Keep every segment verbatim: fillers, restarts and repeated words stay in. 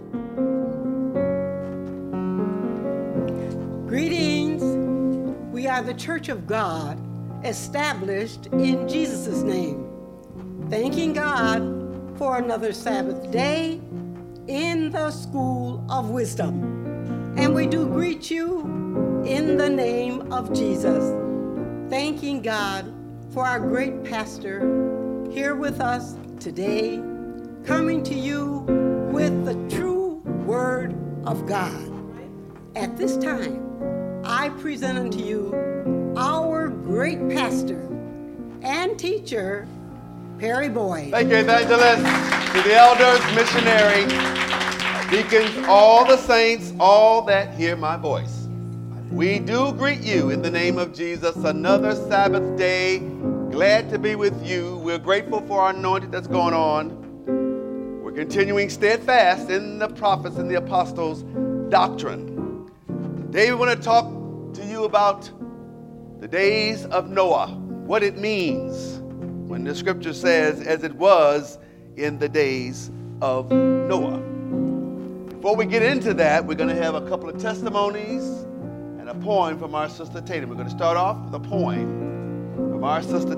Greetings. We are the Church of God, established in Jesus' name. Thanking God for another Sabbath day in the School of Wisdom. And we do greet you in the name of Jesus. Thanking God for our great pastor here with us today, coming to you with the true Word of God. At this time, I present unto you our great pastor and teacher, Perry Boyd. Thank you, evangelist, to the elders, missionary, deacons, all the saints, all that hear my voice. We do greet you in the name of Jesus. Another Sabbath day. Glad to be with you. We're grateful for our anointing that's going on. We're continuing steadfast in the prophets and the apostles' doctrine. Today we want to talk to you about the days of Noah, what it means when the scripture says, as it was in the days of Noah. Before we get into that, we're going to have a couple of testimonies and a poem from our sister Tatum. We're going to start off with a poem from our sister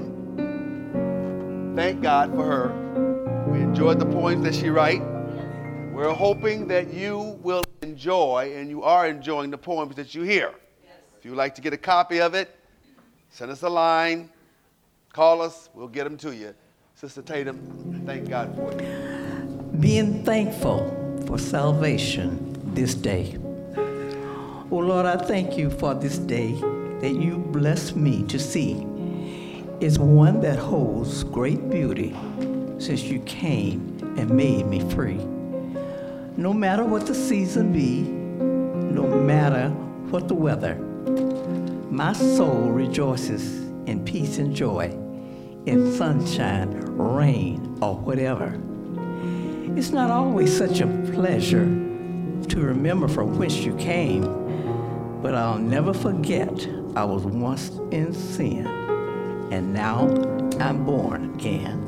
Tatum. Thank God for her. We enjoyed the poems that she writes. We're hoping that you will enjoy, and you are enjoying the poems that you hear. If you would like to get a copy of it, send us a line, call us, we'll get them to you. Sister Tatum, thank God for you. Being thankful for salvation this day. Oh Lord, I thank you for this day that you blessed me to see. It's one that holds great beauty since you came and made me free. No matter what the season be, no matter what the weather, my soul rejoices in peace and joy, in sunshine, rain, or whatever. It's not always such a pleasure to remember from whence you came, but I'll never forget I was once in sin, and now I'm born again.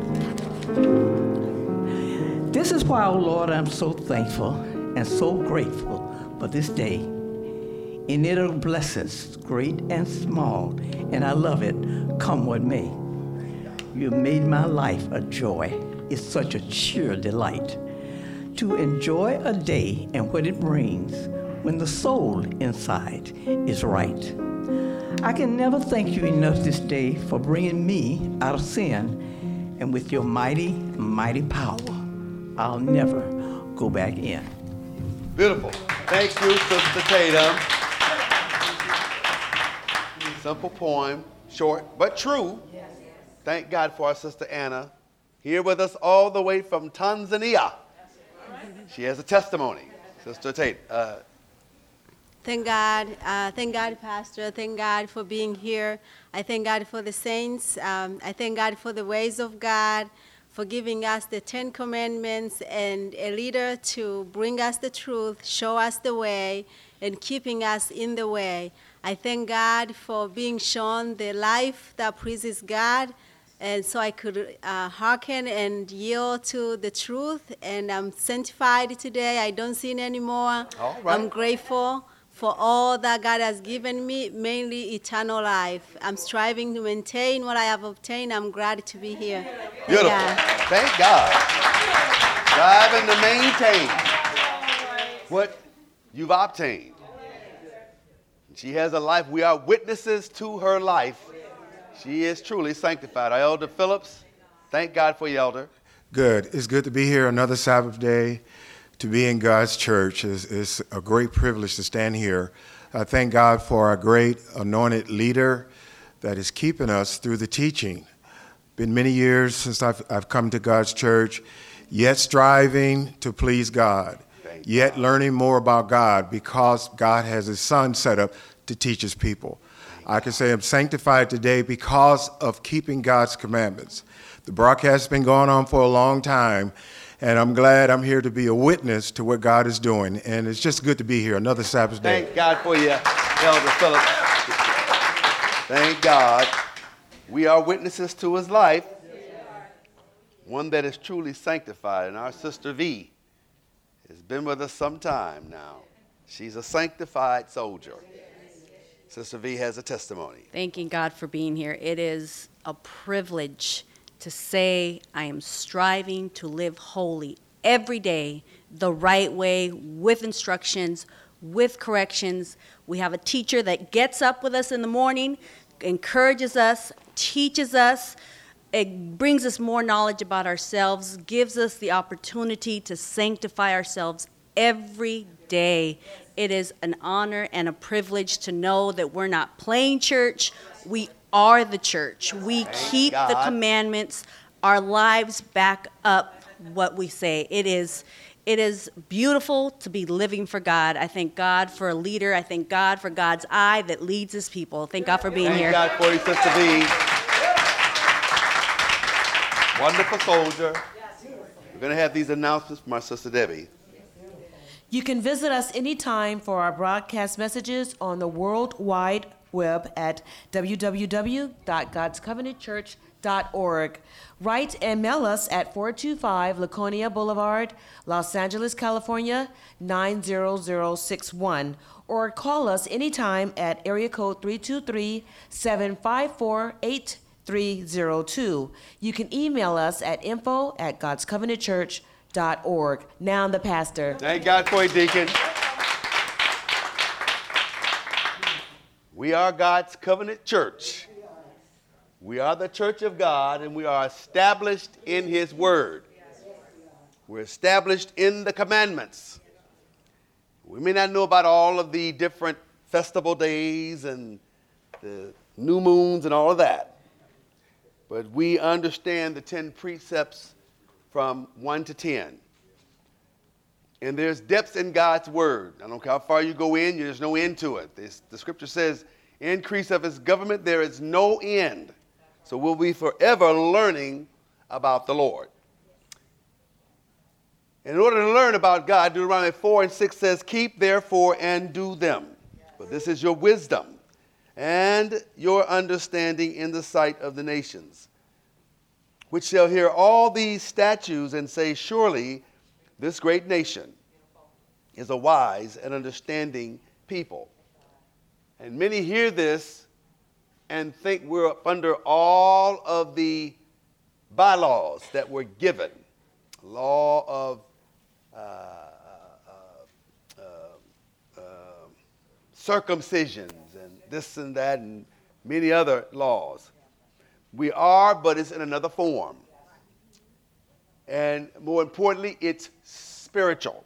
This is why, oh Lord, I'm so thankful and so grateful for this day. In it are blessings, great and small, and I love it, come what may. You made my life a joy. It's such a sheer delight to enjoy a day and what it brings when the soul inside is right. I can never thank you enough this day for bringing me out of sin, and with your mighty, mighty power, I'll never go back in. Beautiful. Thank you, Sister Tatum. Simple poem, short but true. Thank God for our sister Anna, here with us all the way from Tanzania. She has a testimony. Sister Tate. Uh, Thank God. Uh, thank God, Pastor. Thank God for being here. I thank God for the saints. Um, I thank God for the ways of God, for giving us the Ten Commandments and a leader to bring us the truth, show us the way, and keeping us in the way. I thank God for being shown the life that pleases God, and so I could uh, hearken and yield to the truth, and I'm sanctified today. I don't sin anymore. All right. I'm grateful for all that God has given me, mainly eternal life. I'm striving to maintain what I have obtained. I'm glad to be here. Beautiful. Yeah. Thank God. Striving to maintain what you've obtained. She has a life. We are witnesses to her life. She is truly sanctified. Our Elder Phillips, thank God for you, Elder. Good. It's good to be here another Sabbath day. To be in God's church is, is a great privilege to stand here. I thank God for our great anointed leader that is keeping us through the teaching. Been many years since I've, I've come to God's church, yet striving to please God, yet learning more about God because God has his son set up to teach his people. I can say I'm sanctified today because of keeping God's commandments. The broadcast has been going on for a long time, and I'm glad I'm here to be a witness to what God is doing. And it's just good to be here, another Sabbath day. Thank God for you, Elder Phillips. Thank God. We are witnesses to his life, one that is truly sanctified. And our sister V has been with us some time now. She's a sanctified soldier. Sister V has a testimony. Thanking God for being here. It is a privilege to say I am striving to live holy every day, the right way, with instructions, with corrections. We have a teacher that gets up with us in the morning, encourages us, teaches us. It brings us more knowledge about ourselves, gives us the opportunity to sanctify ourselves every day. It is an honor and a privilege to know that we're not playing church. We are the church. We Thank keep God. the commandments. Our lives back up what we say. It is It is beautiful to be living for God. I thank God for a leader. I thank God for God's eye that leads his people. Thank God for being Thank here. God for you, Sister V. Wonderful soldier. We're going to have these announcements from our Sister Debbie. You can visit us anytime for our broadcast messages on the World Wide Web at w w w dot gods covenant church dot org. Write and mail us at four two five Laconia Boulevard, Los Angeles, California, nine zero zero six one, or call us anytime at area code three two three, seven five four, eight three zero two. You can email us at info at gods covenant church dot org. Now the pastor. Thank God for you, Deacon. We are God's covenant church. We are the church of God, and we are established in his word. We're established in the commandments. We may not know about all of the different festival days and the new moons and all of that, but we understand the ten precepts from one to ten. And there's depths in God's word. I don't care how far you go in, there's no end to it. This, the scripture says, increase of his government, there is no end. So we'll be forever learning about the Lord. In order to learn about God, Deuteronomy four and six says, keep therefore and do them. But this is your wisdom and your understanding in the sight of the nations, which shall hear all these statutes and say, surely this great nation is a wise and understanding people. And many hear this and think we're under all of the bylaws that were given. Law of uh, uh, uh, uh, circumcisions and this and that and many other laws. We are, but it's in another form. And more importantly, it's spiritual.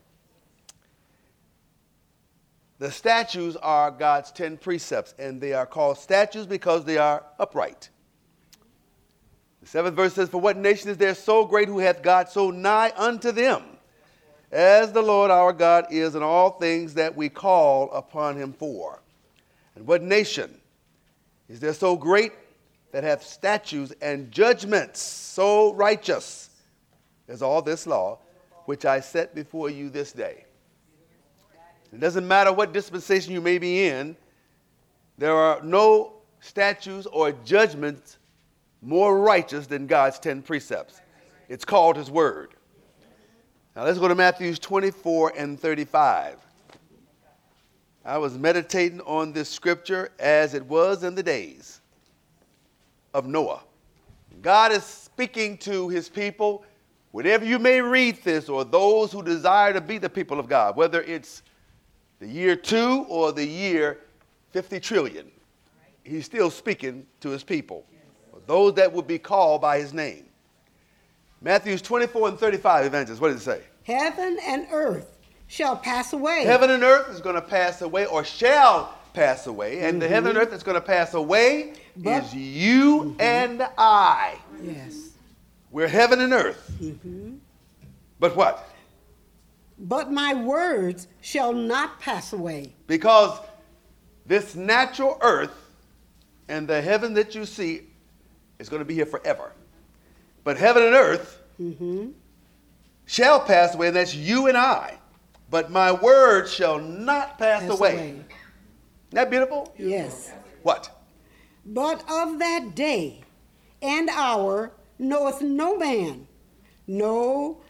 The statutes are God's ten precepts, and they are called statutes because they are upright. The seventh verse says, for what nation is there so great who hath God so nigh unto them, as the Lord our God is in all things that we call upon him for? And what nation is there so great that hath statutes and judgments so righteous as all this law, which I set before you this day? It doesn't matter what dispensation you may be in, there are no statutes or judgments more righteous than God's ten precepts. It's called his word. Now let's go to Matthew twenty-four and thirty-five. I was meditating on this scripture as it was in the days of Noah. God is speaking to his people. Whenever you may read this, or those who desire to be the people of God, whether it's the year two or the year fifty trillion, he's still speaking to his people, or those that would be called by his name. Matthew twenty-four and thirty-five, Evangelist, what does it say? Heaven and earth shall pass away. Heaven and earth is going to pass away, or shall pass away, and mm-hmm. the heaven and earth that's going to pass away but, is you mm-hmm. and I. Yes. We're heaven and earth. Mm-hmm. But what? But my words shall not pass away. Because this natural earth and the heaven that you see is going to be here forever. But heaven and earth mm-hmm. shall pass away, and that's you and I. But my words shall not pass, pass away. away. Isn't that beautiful? Yes. What? But of that day and hour knoweth no man, no,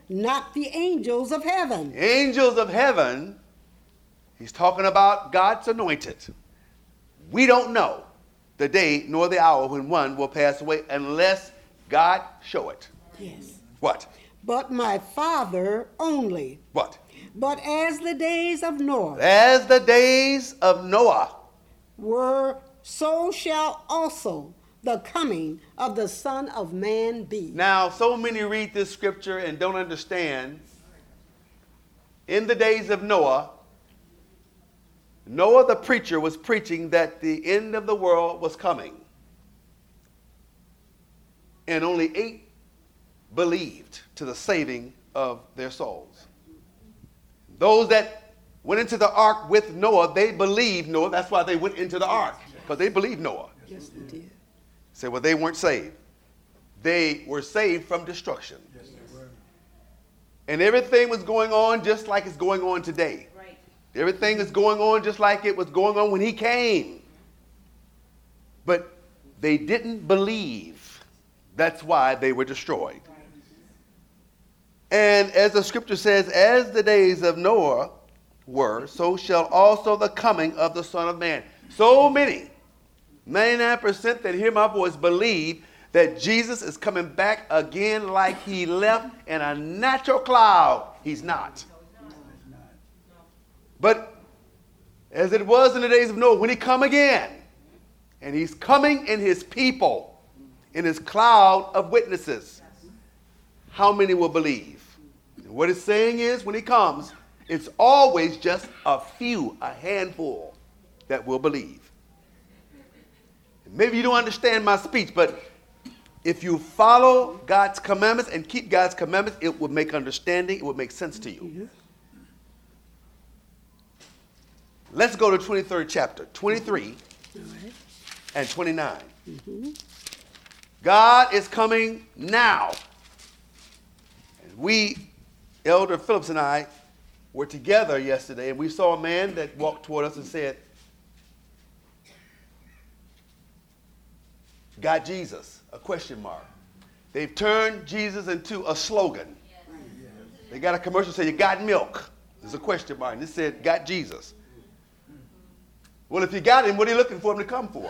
not the angels of heaven. Angels of heaven, he's talking about God's anointed. We don't know the day nor the hour when one will pass away unless God show it. Yes. What? But my Father only. What? But as the days of Noah As the days of Noah were, so shall also the coming of the Son of Man be. Now, so many read this scripture and don't understand. In the days of Noah, Noah the preacher was preaching that the end of the world was coming. And only eight believed to the saving of their souls. Those that went into the ark with Noah, they believed Noah. That's why they went into the ark, because they believed Noah. Yes, they did. Say, well, they weren't saved. They were saved from destruction. Yes, they were. And everything was going on just like it's going on today. Right. Everything is going on just like it was going on when he came. But they didn't believe. That's why they were destroyed. And as the scripture says, as the days of Noah were, so shall also the coming of the Son of Man. So many, ninety-nine percent that hear my voice, believe that Jesus is coming back again like he left in a natural cloud. He's not. But as it was in the days of Noah, when he come again, and he's coming in his people, in his cloud of witnesses, how many will believe? And what it's saying is, when he comes, it's always just a few, a handful that will believe. Maybe you don't understand my speech, but if you follow God's commandments and keep God's commandments, it will make understanding, it will make sense to you. Mm-hmm. Let's go to twenty-third chapter, twenty-three All right. and twenty-nine. Mm-hmm. God is coming now. And we, Elder Phillips and I, were together yesterday, and we saw a man that walked toward us and said, "Got Jesus?" A question mark. They've turned Jesus into a slogan. They got a commercial saying, "You got milk?" There's a question mark. And it said, "Got Jesus." Well, if you got him, what are you looking for him to come for?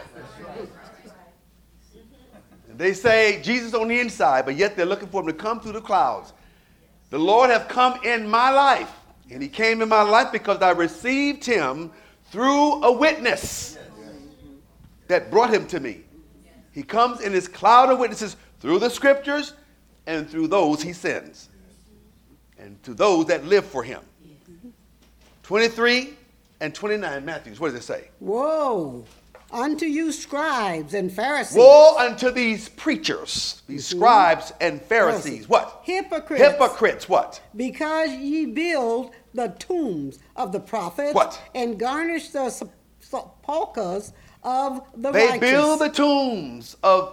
And they say Jesus on the inside, but yet they're looking for him to come through the clouds. The Lord have come in my life, and he came in my life because I received him through a witness that brought him to me. He comes in his cloud of witnesses through the scriptures and through those he sends, and to those that live for him. twenty-three and twenty-nine, Matthews, what does it say? Woe unto you, scribes and Pharisees. Woe unto these preachers, these Mm-hmm. scribes and Pharisees. Pharisees. What? Hypocrites. Hypocrites, what? Because ye build the tombs of the prophets. What? And garnish the sep- sepulchres of the They righteous. build the tombs of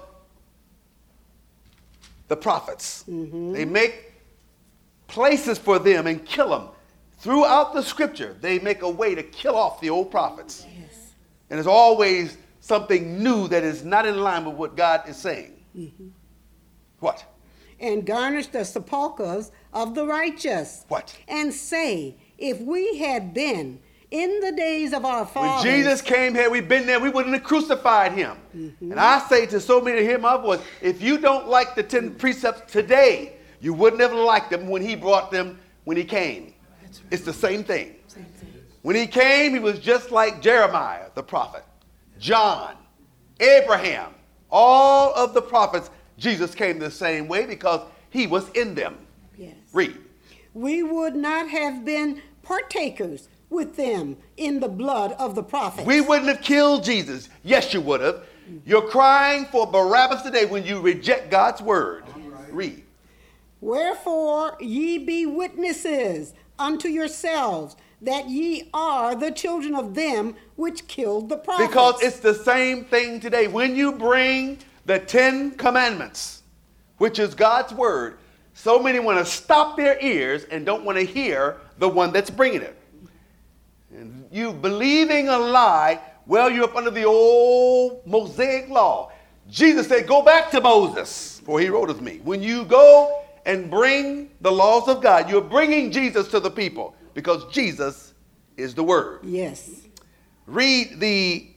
the prophets. Mm-hmm. They make places for them and kill them. Throughout the scripture, they make a way to kill off the old prophets. Yes. And there's always something new that is not in line with what God is saying. Mm-hmm. What? And garnish the sepulchres of the righteous. What? And say, if we had been in the days of our When fathers. Jesus came here, we've been there, we wouldn't have crucified him. Mm-hmm. And I say to so many to hear my voice, if you don't like the ten precepts today, you wouldn't have liked them when he brought them when he came. That's right. It's the same thing. Same thing. When he came, he was just like Jeremiah, the prophet, John, Abraham, all of the prophets. Jesus came the same way because he was in them. Yes. Read. We would not have been partakers with them in the blood of the prophets. We wouldn't have killed Jesus. Yes, you would have. You're crying for Barabbas today when you reject God's word. Read. Wherefore ye be witnesses unto yourselves that ye are the children of them which killed the prophets. Because it's the same thing today. When you bring the Ten Commandments, which is God's word, so many want to stop their ears and don't want to hear the one that's bringing it. And you believing a lie, well, you're up under the old Mosaic law. Jesus said, go back to Moses, for he wrote of me. When you go and bring the laws of God. You're bringing Jesus to the people because Jesus is the Word. Yes. Read the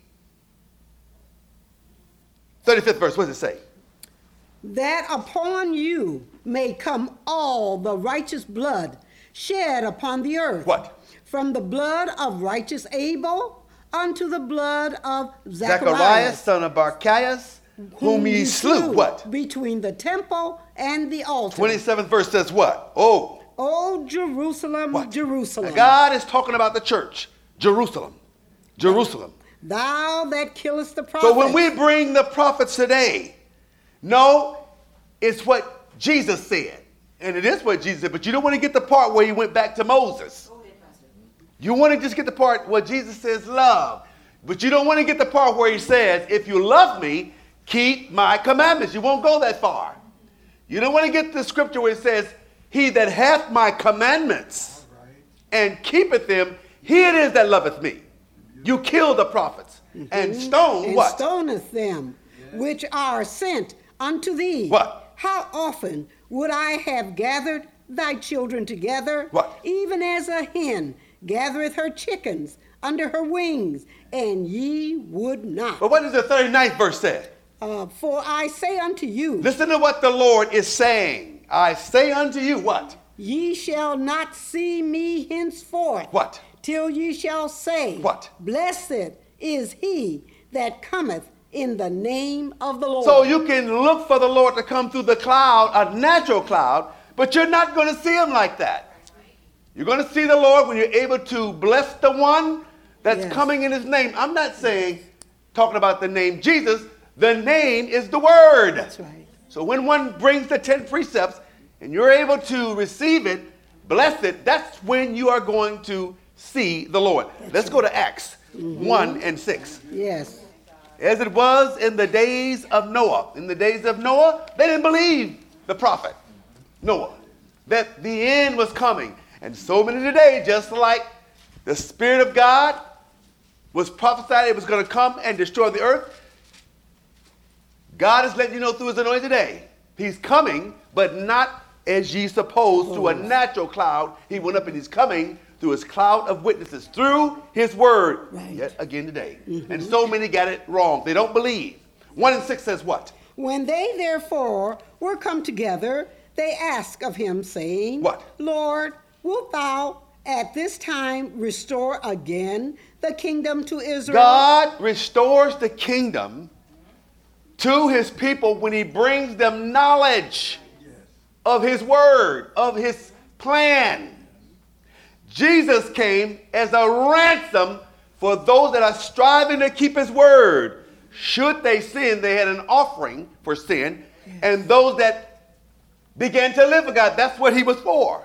thirty-fifth verse. What does it say? That upon you may come all the righteous blood shed upon the earth. What? From the blood of righteous Abel unto the blood of Zacharias, Zacharias, son of Barchias, whom ye slew. What? Between the temple and the altar. twenty-seventh verse says what? Oh. Oh, Jerusalem, What? Jerusalem. Now God is talking about the church. Jerusalem. Jerusalem. Thou that killest the prophets. So when we bring the prophets today, no, it's what Jesus said. And it is what Jesus said, but you don't want to get the part where he went back to Moses. You want to just get the part where Jesus says love. But you don't want to get the part where he says, if you love me, keep my commandments. You won't go that far. You don't want to get the scripture where it says, he that hath my commandments and keepeth them, he it is that loveth me. You kill the prophets and stone and what? stoneth them which are sent unto thee. What? How often would I have gathered thy children together? What? Even as a hen gathereth her chickens under her wings, and ye would not. But what does the thirty-ninth verse say? Uh, for I say unto you, Listen to what the Lord is saying. I say unto you what? ye shall not see me henceforth. What? Till ye shall say, What? Blessed is he that cometh in the name of the Lord. So you can look for the Lord to come through the cloud, a natural cloud, but you're not going to see him like that. You're going to see the Lord when you're able to bless the one that's Yes. coming in his name. I'm not saying, talking about the name Jesus, the name is the word. That's right. So when one brings the ten precepts and you're able to receive it, bless it, that's when you are going to see the Lord. Let's go to Acts one and six. Yes. As it was in the days of Noah. In the days of Noah, they didn't believe the prophet, Noah, that the end was coming. And so many today, just like the Spirit of God was prophesied it was going to come and destroy the earth, God is letting you know through his anointing today, he's coming, but not as ye suppose through a natural cloud. He went up and he's coming through his cloud of witnesses, through his word, Right. yet again today. Mm-hmm. And so many got it wrong. They don't believe. One and six says what? When they therefore were come together, they asked of him, saying, What? Lord, wilt thou at this time restore again the kingdom to Israel? God restores the kingdom to his people when he brings them knowledge of his word, of his plan. Jesus came as a ransom for those that are striving to keep his word. Should they sin, they had an offering for sin. Yes. And those that began to live for God, that's what he was for.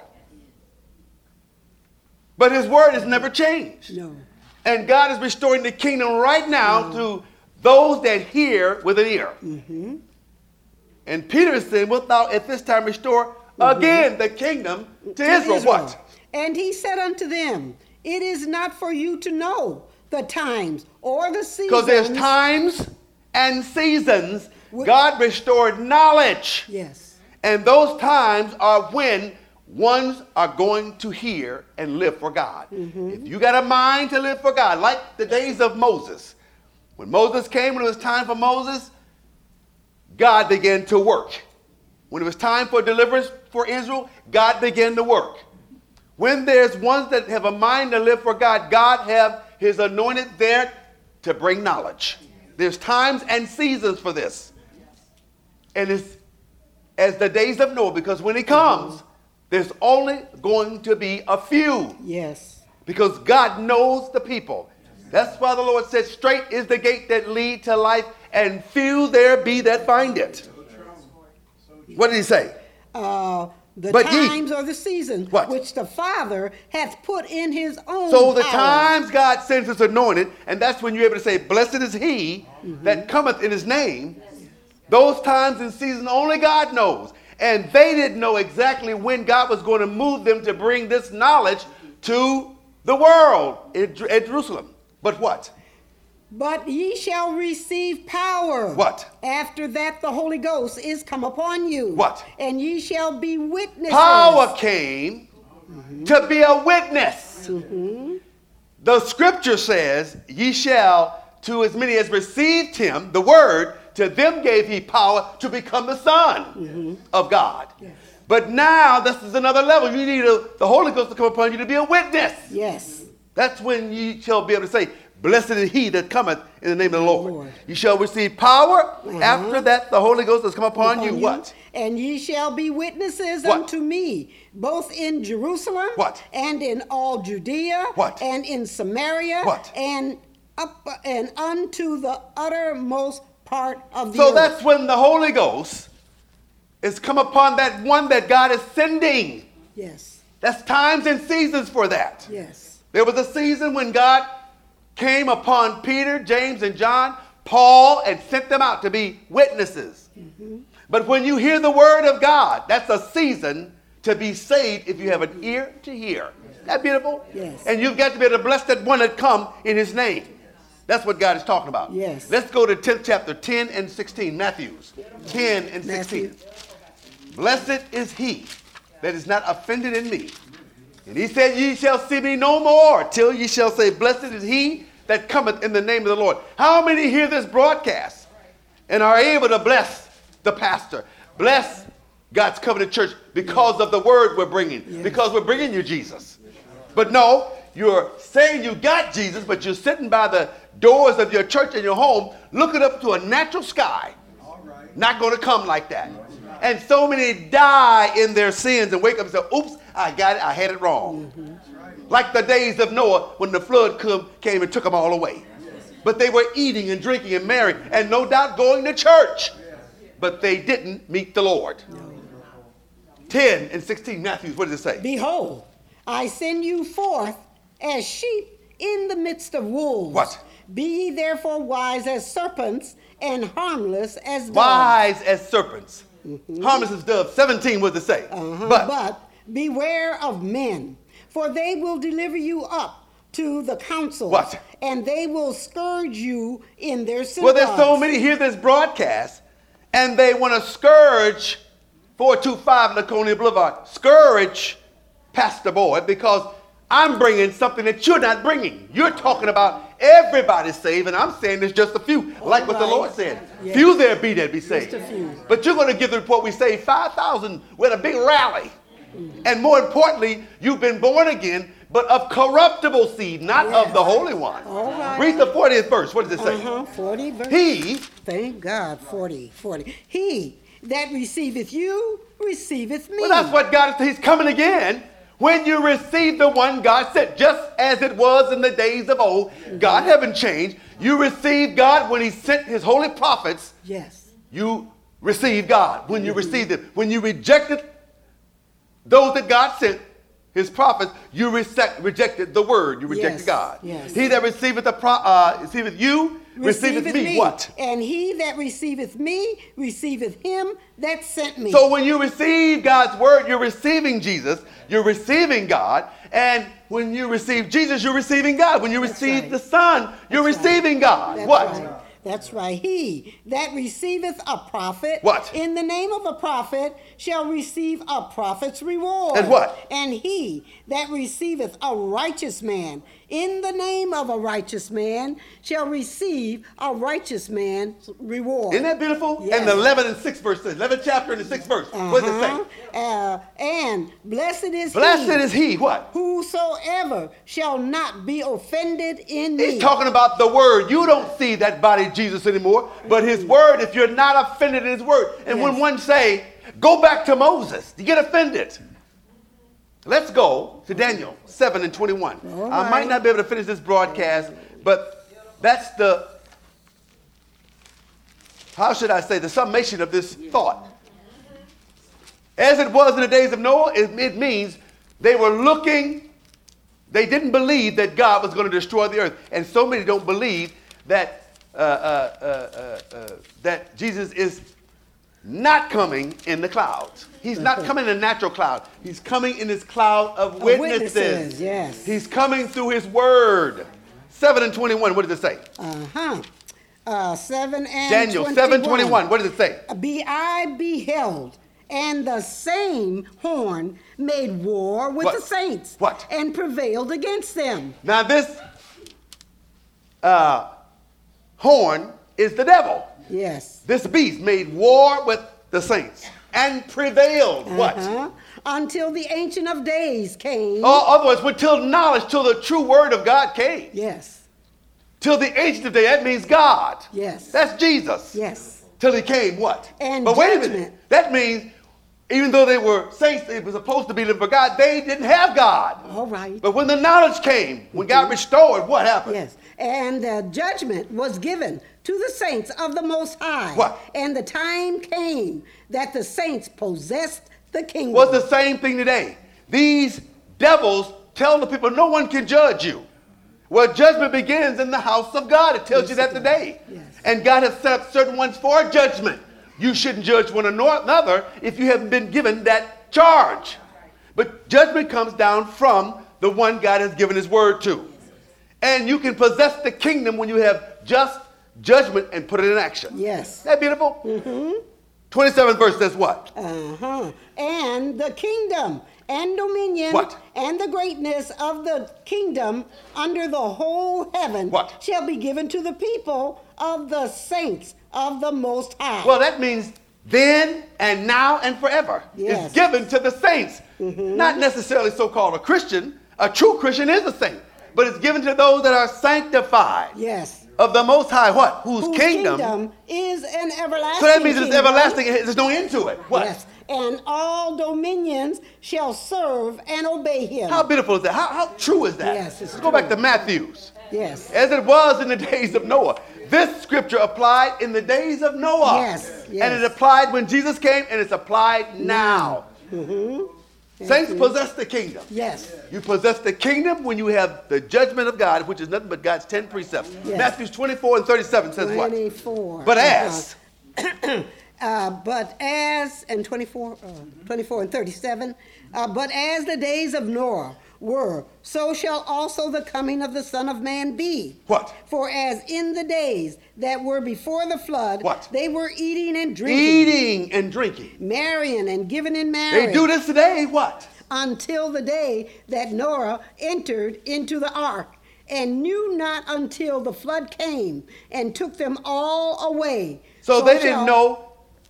But his word has never changed. No. And God is restoring the kingdom right now no. to those that hear with an ear. Mm-hmm. And Peter is saying, wilt thou at this time restore mm-hmm. again the kingdom to, to Israel? Israel? What? And he said unto them, it is not for you to know the times or the seasons. Because there's times and seasons. God restored knowledge. Yes. And those times are when ones are going to hear and live for God. Mm-hmm. If you got a mind to live for God, like the days of Moses. When Moses came, when it was time for Moses, God began to work. When it was time for deliverance for Israel, God began to work. When there's ones that have a mind to live for God, God have his anointed there to bring knowledge. There's times and seasons for this. And it's as the days of Noah, because when he comes, there's only going to be a few. Yes. Because God knows the people. That's why the Lord said, straight is the gate that lead to life, and few there be that find it. What did he say? Uh, the but times ye, or the seasons what? which the Father hath put in his own So the power. times God sends his anointed, and that's when you're able to say, blessed is he mm-hmm. that cometh in his name. Those times and seasons only God knows. And they didn't know exactly when God was going to move them to bring this knowledge to the world at Jerusalem. But what? But ye shall receive power. What? After that the Holy Ghost is come upon you. What? And ye shall be witnesses. Power came mm-hmm. to be a witness. Mm-hmm. The scripture says, ye shall, to as many as received him, the word, to them gave he power to become the son mm-hmm. of God. Yes. But now this is another level. You need a, the Holy Ghost to come upon you to be a witness. Yes. That's when ye shall be able to say, blessed is he that cometh in the name of the Lord. Lord. You shall receive power. Uh-huh. After that, the Holy Ghost has come upon, upon you. you. What? And ye shall be witnesses what? unto me, both in Jerusalem. What? And in all Judea. What? And in Samaria. What? And up and unto the uttermost part of the so earth. So that's when the Holy Ghost is come upon that one that God is sending. Yes. That's times and seasons for that. Yes. There was a season when God came upon Peter, James, and John, Paul, and sent them out to be witnesses. Mm-hmm. But when you hear the word of God, that's a season to be saved if you have an ear to hear. Isn't that beautiful? Yes. And you've got to be able to bless that one that come in his name. That's what God is talking about. Yes. Let's go to tenth chapter, ten and sixteen, Matthews, ten and sixteen. Matthew. Blessed is he that is not offended in me. And he said, ye shall see me no more till ye shall say, blessed is he that cometh in the name of the Lord. How many hear this broadcast and are able to bless the pastor, bless God's Covenant Church because of the word we're bringing, yes. because we're bringing you Jesus? But no, you're saying you got Jesus, but you're sitting by the doors of your church and your home looking up to a natural sky. All right. Not going to come like that. And so many die in their sins and wake up and say, oops, I got it, I had it wrong. Mm-hmm. Like the days of Noah when the flood come, came and took them all away. But they were eating and drinking and married and no doubt going to church. But they didn't meet the Lord. No. ten and sixteen, Matthew, what does it say? Behold, I send you forth as sheep in the midst of wolves. What? Be ye therefore wise as serpents and harmless as doves. Wise as serpents. Mm-hmm. Harmless as doves. seventeen, what does it say? Uh-huh. But, but beware of men, for they will deliver you up to the council. What? And they will scourge you in their synagogues. Well, there's so many hear this broadcast, and they want to scourge four two five Laconia Boulevard. Scourge Pastor Boyd because I'm bringing something that you're not bringing. You're talking about everybody's saved, and I'm saying there's just a few, All like right. what the Lord said. Yes. Few there be that be saved. Just a few. But you're going to give the report we saved five thousand with a big rally. Mm-hmm. And more importantly, you've been born again, but of corruptible seed, not yes. of the Holy One. All right. Read the fortieth verse. What does it say? Uh-huh. forty verse. He. Thank God, forty, forty. He that receiveth you, receiveth me. Well, that's what God is. He's coming again. When you receive the one God sent, just as it was in the days of old, mm-hmm. God haven't changed. You receive God when he sent his holy prophets. Yes. You receive God when you mm-hmm. received it. When you rejected those that God sent, his prophets, you reject, rejected the word. You rejected yes. God. Yes. He that receiveth, the pro, uh, receiveth you, receiveth, receiveth me. me. What? And he that receiveth me, receiveth him that sent me. So when you receive God's word, you're receiving Jesus. You're receiving God. And when you receive Jesus, you're receiving God. When you That's receive right. the Son, you're That's receiving right. God. That's what? Right. That's right. He that receiveth a prophet what? in the name of a prophet shall receive a prophet's reward. And what? And he that receiveth a righteous man in the name of a righteous man shall receive a righteous man's reward. Isn't that beautiful? Yes. And the eleventh and sixth verse says, eleventh chapter and the sixth verse. Uh-huh. What does it say? Uh, and blessed is blessed he. is he, what? Whosoever shall not be offended in me. He's talking about the word. You don't see that body Jesus anymore, but his word, if you're not offended in his word. And yes. when one say, go back to Moses, you get offended. Let's go to Daniel seven and twenty-one. All I right. might not be able to finish this broadcast, but that's the, how should I say, the summation of this thought. As it was in the days of Noah, it, it means they were looking, they didn't believe that God was going to destroy the earth. And so many don't believe that, uh, uh, uh, uh, uh, that Jesus is not coming in the clouds. He's not coming in a natural cloud. He's coming in this cloud of witnesses. witnesses yes. He's coming through his word. seven and twenty-one, what does it say? Uh-huh. Uh, seven and Daniel twenty-one. seven twenty-one, what does it say? Be I beheld, and the same horn made war with What? the saints. What? And prevailed against them. Now this uh, horn is the devil. Yes. This beast made war with the saints and prevailed. What? Uh-huh. Until the Ancient of Days came. Or otherwise, until knowledge, till the true word of God came. Yes. Till the Ancient of Days, that means God. Yes. That's Jesus. Yes. Till he came what? And but wait a judgment. minute. That means even though they were saints, they were supposed to be living for God, they didn't have God. All right. But when the knowledge came, when God restored, what happened? Yes. And uh, judgment was given to the saints of the Most High. What? And the time came that the saints possessed the kingdom. Was the same thing today. These devils tell the people, no one can judge you. Well, judgment begins in the house of God. It tells Yes, you that it does. today. Yes. And God has set up certain ones for judgment. You shouldn't judge one another if you haven't been given that charge. But judgment comes down from the one God has given his word to. And you can possess the kingdom when you have just judgment and put it in action. Yes. Isn't that beautiful? Mm-hmm. twenty-seventh verse says what? Uh-huh. And the kingdom and dominion What? and the greatness of the kingdom under the whole heaven What? shall be given to the people of the saints of the Most High. Well, that means then and now and forever. Yes. It's given to the saints. Mm-hmm. Not necessarily so-called a Christian. A true Christian is a saint. But it's given to those that are sanctified. Yes. Of the Most High, what? Whose, Whose kingdom. kingdom is an everlasting So that means it's kingdom. everlasting. There's no end to it. What? Yes. And all dominions shall serve and obey him. How beautiful is that? How, how true is that? Yes, it's Let's go back true. to Matthew's. Yes. As it was in the days of Noah. This scripture applied in the days of Noah. Yes, yes. And it applied when Jesus came, and it's applied now. Mm-hmm. Saints possess the kingdom. Yes. You possess the kingdom when you have the judgment of God, which is nothing but God's ten precepts. Yes. Matthew twenty-four and thirty-seven says what? twenty-four. But as. Uh-huh. Uh, but as, and twenty-four, uh, twenty-four and thirty-seven, uh, but as the days of Noah were, so shall also the coming of the Son of Man be. What? For as in the days that were before the flood, What? they were eating and drinking, Eating and drinking. marrying and giving in marriage. They do this today, what? Until the day that Noah entered into the ark, and knew not until the flood came and took them all away. So, they shall- didn't know,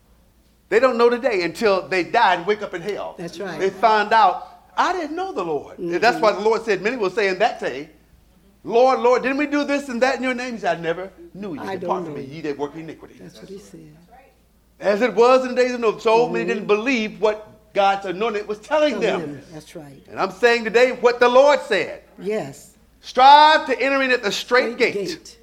they don't know today until they die and wake up in hell. That's right. They found out, I didn't know the Lord. And that's why the Lord said, many will say in that day, Lord, Lord, didn't we do this and that in your name? He said, I never knew you. I Depart don't from know me, you. ye that work iniquity. That's what he said. As it was in the days of Noah, so many didn't believe what God's anointed was telling Tell them. him. That's right. And I'm saying today what the Lord said. Yes. Strive to enter in at the straight Great gate.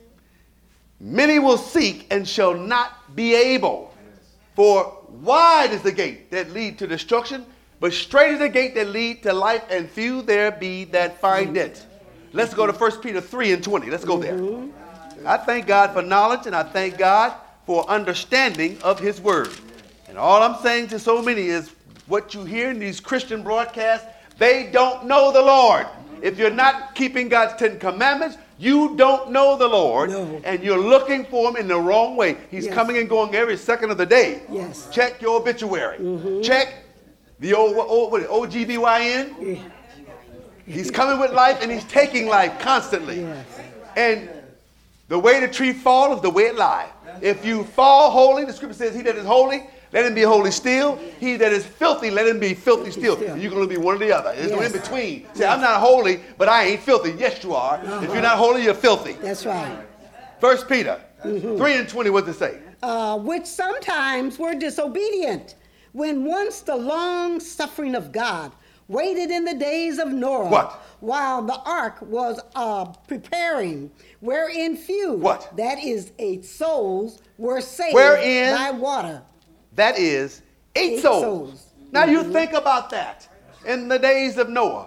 Many will seek and shall not be able. For wide is the gate that lead to destruction, but straight is the gate that lead to life, and few there be that find it. Let's go to First Peter three and twenty. Let's go there. I thank God for knowledge, and I thank God for understanding of his word. And all I'm saying to so many is what you hear in these Christian broadcasts, they don't know the Lord. If you're not keeping God's Ten Commandments, you don't know the Lord, No. and you're looking for him in the wrong way. He's Yes. coming and going every second of the day. Yes. Check your obituary. Check the old, old what, O G B Y N. He's coming with life, and he's taking life constantly. Yes. And the way the tree falls is the way it lies. If you fall holy, the scripture says, he that is holy, let him be holy still. He that is filthy, let him be filthy still. still. You're going to be one or the other. There's no in Yes. between. Say, I'm not holy, but I ain't filthy. Yes, you are. If you're not holy, you're filthy. That's right. First Peter three and twenty, what does it say? Uh, which sometimes were disobedient, when once the long suffering of God waited in the days of Noah, What? while the ark was uh, preparing, wherein few, What? that is, eight souls, were saved Wherein? by water. That is eight, Eight souls. souls. Now you think about that. In the days of Noah,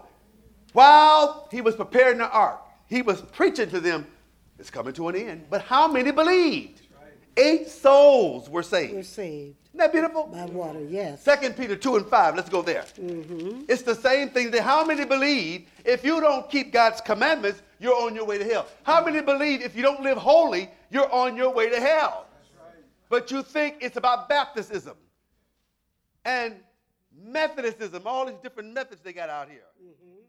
while he was preparing the ark, he was preaching to them, it's coming to an end. But how many believed? Eight souls were saved. Were saved. Isn't that beautiful? By water, yes. Second Peter two and five. Let's go there. Mm-hmm. It's the same thing. That how many believe if you don't keep God's commandments, you're on your way to hell? How many believe if you don't live holy, you're on your way to hell? But you think it's about Baptism and Methodicism, all these different methods they got out here. Mm-hmm.